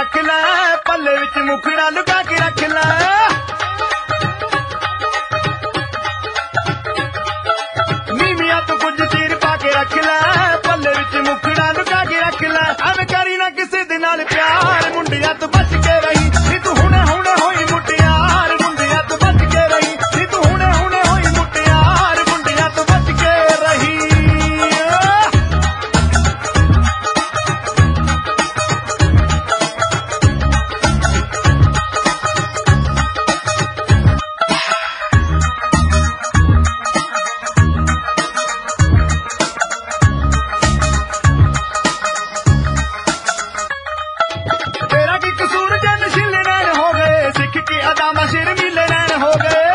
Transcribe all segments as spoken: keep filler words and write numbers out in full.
रख लै, पल्ले विच मुखड़ा लुका के रख लै। नीविया तो कुछ चीर पा के रख लै, पल्ले विच मुखड़ा लुका के रख लै। एवें करी ना किसे दे नाल प्यार, मुंडिया तो बच के रही नी तू हुणे हुणे होई मुटियार। मुंडिया तो बच के रही नी तू हुणे हुणे होई मुटियार। मुंडिया तो बच के रही। तेरा की कसूर जन शिले नैन हो गए, सिख की अदामा सिर मिले नैन हो गए।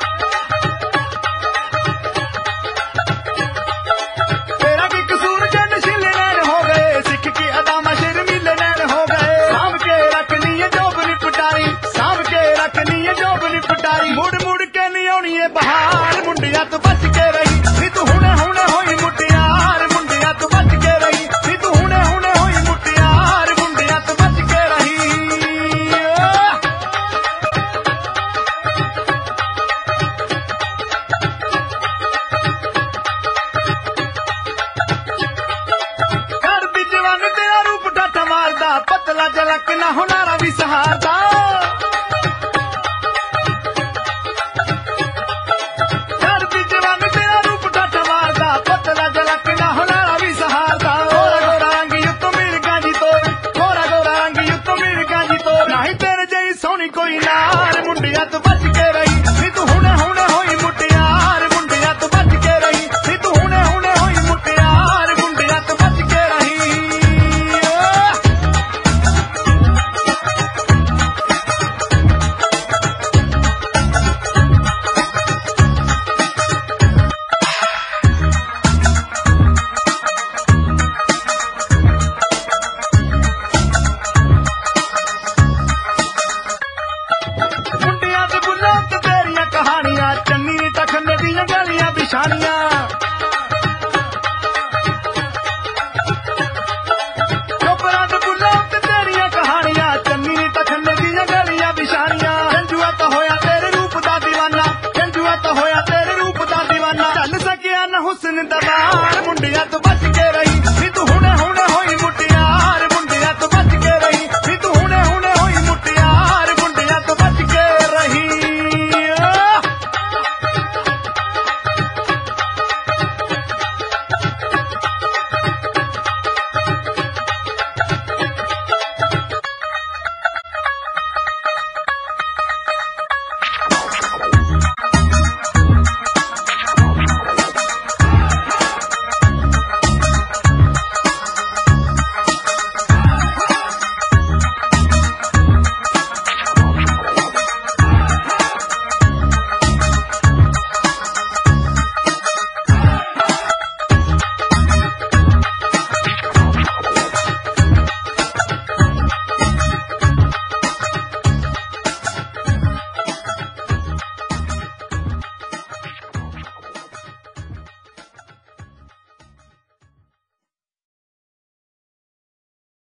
तेरा की कसूर जन शिले नैन हो गए, सिख की अदामा सिर मिले नैन हो गए। सांभ के रखनी है जोब निपटारी, सांभ के रखनी है जोब निपटारी। मुड़ मुड़ के नहीं आनी है बहार, मुंडिया तो बच के रही नी तू हुणे हुणे होई मुटियार। मुंडिया तो बच के रही नी तू हुणे हुणे होई मुटियार। मुंडिया तो बच के रही। कर दी जवान तेरा रूप डाटा मारदा, पतला जलक ना हुनारा भी सहारदा। कर दी जवान तेरा रूप डाटा मारदा, पतला जलक ना हुनारा भी सहारदा। गोरा गोरा रंग युतो मिर्गा जी तोर, गोरा गोरा रंग युतो मिर्गा जी तोर। नहीं तेरे जई सोनी कोई नार, मुंडिया तो बच के रही नी तू हुणे हुणे होई मुटियार। मुंडिया तो बच के रही नी तू हुणे हुणे होई मुटियार। मुंडिया तो बच के रही। मुंडिया ते बुल्लों ते तेरियां कहानियां, चन्नी तखने दियां गलियां बिछानियां। चोपड़ा ते बुल्लों ते तेरियां कहानियां, चन्नी तखने दियां गलियां बिछानियां। गंजुआ तो होया तेरे रूप दा दीवाना, गंजुआ तो होया तेरे रूप दा दीवाना। चल सकिया न हुस्न दबार, मुंडिया तो बच के